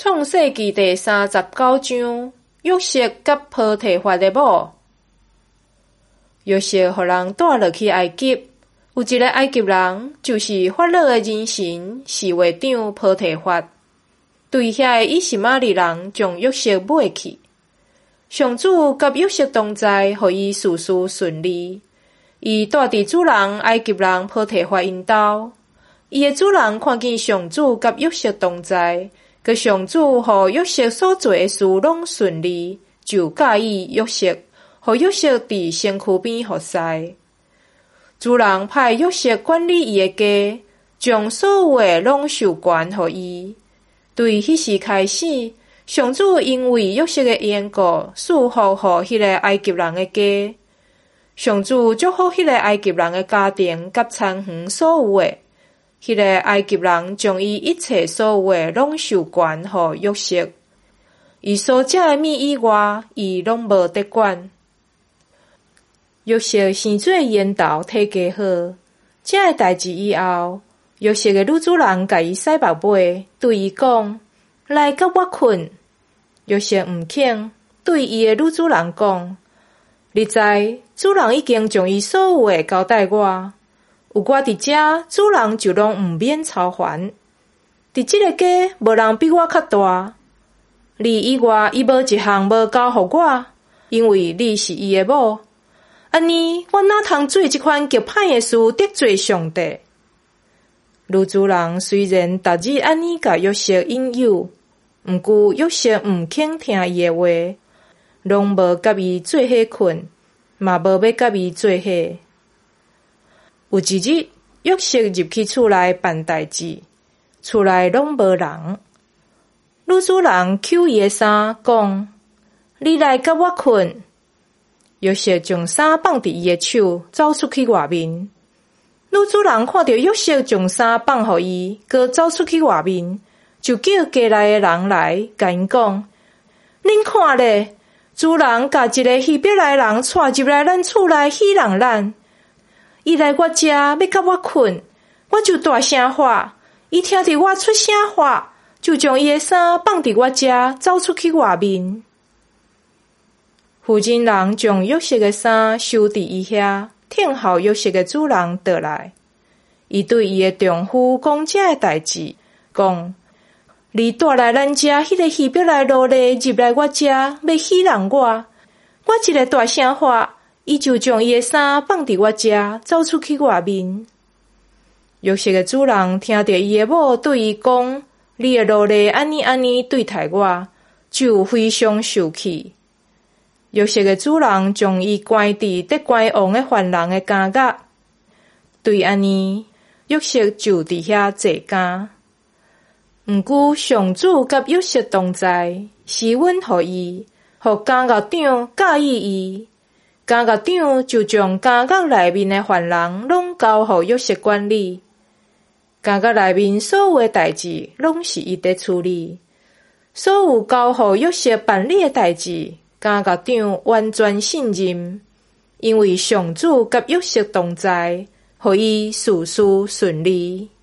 创世纪第39章，约瑟甲波提乏的某。约瑟互人带落去埃及，有一个埃及人，就是法老的人神侍卫长波提乏，对遐个以实玛利人将约瑟买去。上主甲约瑟同在，互伊事事顺利。伊住伫主人埃及人波提乏因兜，伊的主人看见上主甲约瑟同在。佮上主互约瑟所做的事拢顺利，就介意约瑟，互约瑟伫身躯边服侍。主人派约瑟管理伊的家，将所有的拢授权互伊。对迄时开始，上主因为约瑟的缘故，赐福互迄个埃及人的家。上主祝福迄个埃及人的家庭甲田园所有的。迄个埃及人将伊一切所有的拢授权互约瑟，伊所食的米以外，伊拢无得管。约瑟生做缘投体家好，这个代志以后，约瑟的女主人甲伊洗目尾，对伊讲：“来甲我困。”约瑟毋肯，对伊的女主人讲：“你知，主人已经将伊所有的交代我。”有我伫遮，主人就拢毋免操烦。伫即个家，无人比我较大。你以外，伊无一项无交互我，因为你是伊的某。安尼，我哪通做即款极歹的事得罪上帝？女主人虽然逐日安尼甲约瑟引诱，毋过约瑟毋肯听伊的话，拢无甲伊做伙困，嘛无要甲伊做伙。有一日，约瑟入去厝内办代志，厝内拢无人。女主人揢伊的衫，讲：“你来甲我困。”约瑟将衫放伫伊的手，走出去外面。女主人看到约瑟将衫放互伊，佮走出去外面，就叫家内的人来，甲因讲：“恁看咧，主人甲一个希伯来人带入来咱厝内戏人咱。伊来我遮要甲我困，我就大声喊，伊听到我出声喊，就将伊的衫放伫我遮，走出去外面。”妇人人将约瑟的衫收伫伊遐，听候约瑟的主人倒来。伊对伊的丈夫讲这个代志，讲：“你带来咱遮迄个希伯来奴隶入来我遮，要戏人我一个大声喊。”伊就将伊的衫放伫我遮，走出去外面。约瑟的主人听到伊的某对伊讲：“你的奴隶安尼对待我，就非常受气。”约瑟的主人将伊关伫得关王的犯人的监狱。对安尼，约瑟就伫遐坐监。毋过上主甲约瑟同在，施允互伊，互监狱长介意伊。监狱长就将监狱内面的犯人拢交互约瑟管理，监狱内面所有的代志拢是伊在处理，所有交互约瑟办理的代志，监狱长完全信任，因为上主甲约瑟同在，互伊事事顺利。